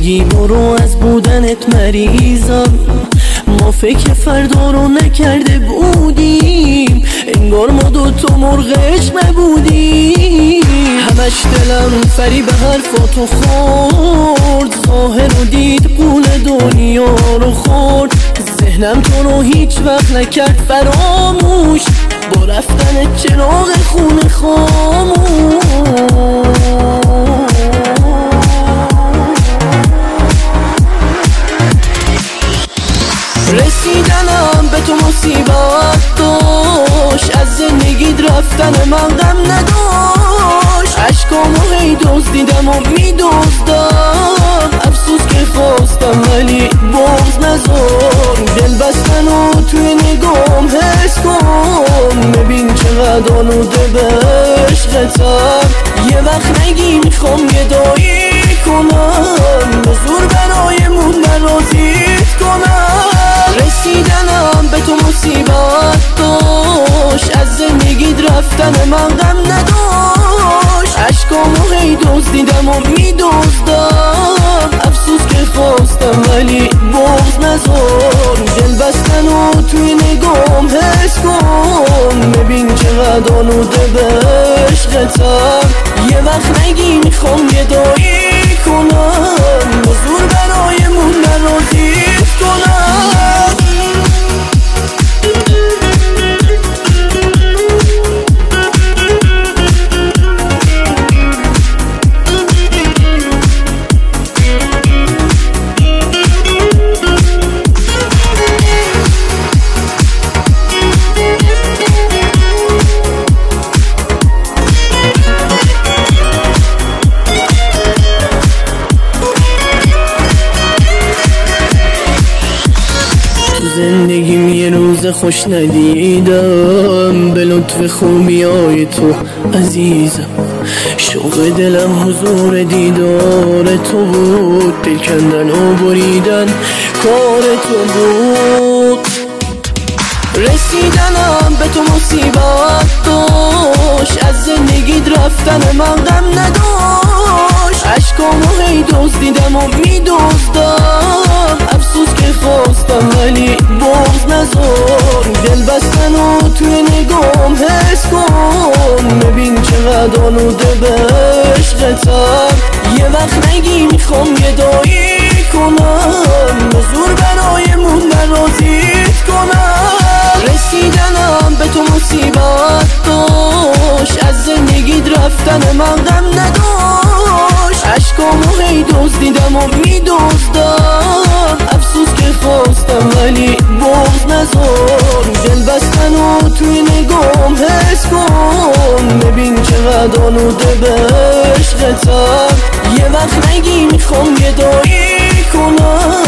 بگی برو از بودنت مریضم. ما فکر فردا رو نکرده بودیم، انگار ما دوتا مرغ عشق نبودیم. همش دلم فریب حرفاتو خورد، ظاهر رو دید قول دنیا رو خورد. ذهنم تو رو هیچ وقت نکرد فراموش، با رفتن چراغ خونه خاموش. رسیدنم به تو مصیبت داشت، از زندگیت رفتن من غم نداشت. عشقامو هی دزدیدم و میدزدم، افسوس که خواستم ولی بغض نذار. دل بستن و توی نگام حس کن، ببین چقدر آلوده به عشقتم. یه وقت نگی میخوام گدایی کنم، به زور برای موندن راضیت کنم. رسیدنم به تو مصیبت داشت، از زندگیت رفتن من غم نداشت. عشقامو هی دزدیدم و میدزدم، افسوس که خواستم ولی بغض نذار. دل بستن و توی نگام حس کن، ببین چقدر آلوده به عشقتم. یه وقت نگی میخوام گدایی کنم، به زور برای موندن راضیت کنم. زندگیم یه روز خوش ندیدم، به لطف خوبیای تو عزیزم. شوق دلم حضور دیدار تو بود، دل کندن و بریدن کار تو بود. رسیدنم به تو مصیبت داشت، از زندگیت رفتن من غم نداشت. عشقامو هی دزدیدم و میدزدم، افسوس که خواستم ولی بغض نذار. دل بستن و توی نگام حس کن، ببین چقدر آلوده به عشقتم. یه وقت نگی میخوام گدایی کنم، به زور برای موندن راضیت کنم. رسیدنم به تو مصیبت داشت، از زندگیت رفتن من غم نداشت. عشقامو هی دزدیدم و میدزدم، افسوس که خواستم ولی بغض نذار. دل بستن و توی نگام حس کن، ببین چقدر آلوده به عشقتم. یه وقت نگی میخوام گدایی کنم،